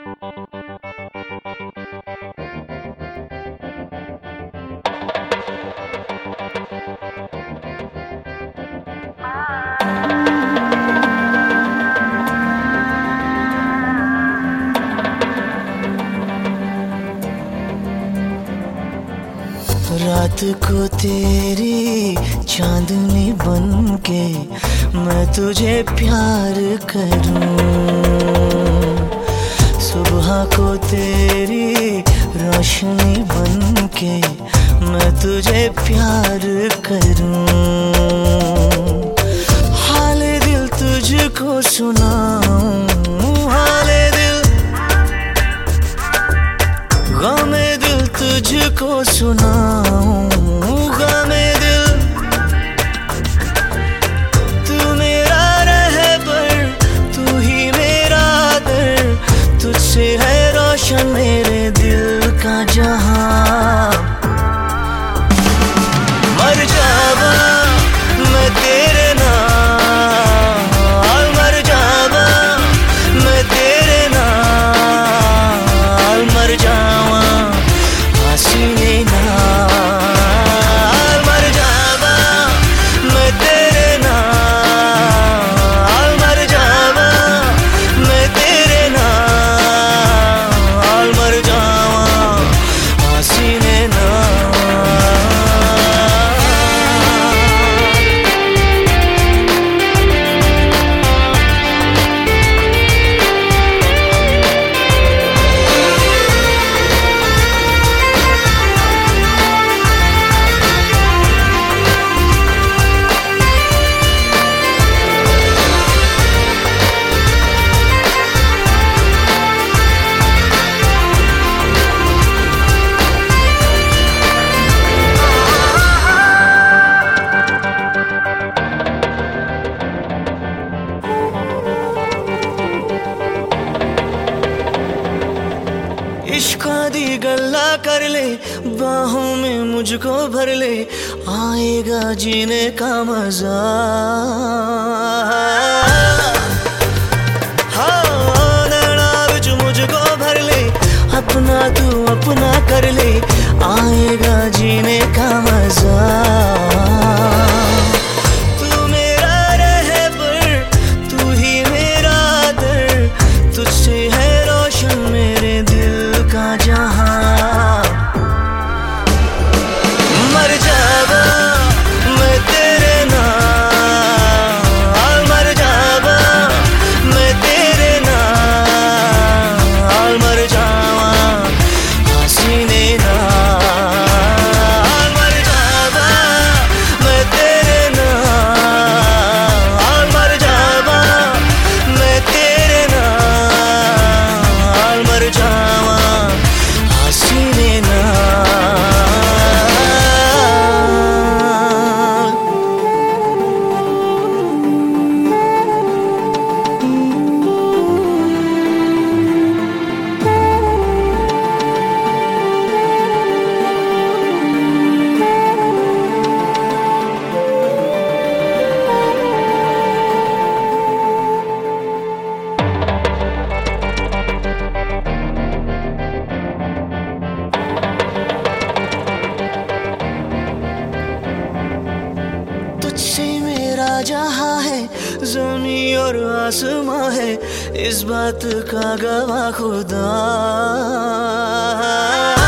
रात को तेरी चांदनी बनके मैं तुझे प्यार करूं, सुबह को तेरी रोशनी बनके मैं तुझे प्यार करूं। हाले दिल तुझको सुनाऊं, हाले दिल गमे दिल तुझको सुनाऊं, गमे दिल तू मेरा रहबर, तू ही मेरा दर, तुझसे है रोशन मेरे दिल का जहां। मर जावा मैं तेरे नाल, मर जावा मैं तेरे नाल, मर जावा सीने नाल, मर जावा मैं तेरे नाल, मर जावा मैं तेरे नाल, मर जावा सीने नाल। इश्क़ दी गल्ला कर ले, बाहों में मुझको भर ले, आएगा जीने का मजा। हाँ नैना विच मुझको भर ले, अपना तू अपना कर ले, आएगा जीने का मजा। तू मेरा रहबर, तू ही मेरा दर, तुझसे है रोशन मेरे दिल का जहां। मर जावा मैं तेरे नाल, मर जावा मैं तेरे नाल, मर जावा सीने नाल, मर जावा मैं तेरे नाल, मर जावा मैं तेरे नाल, मर जावा सीने नाल। तुझसे मेरा जहां है, ज़मीं और आसमां है, इस बात का गवाह खुदा।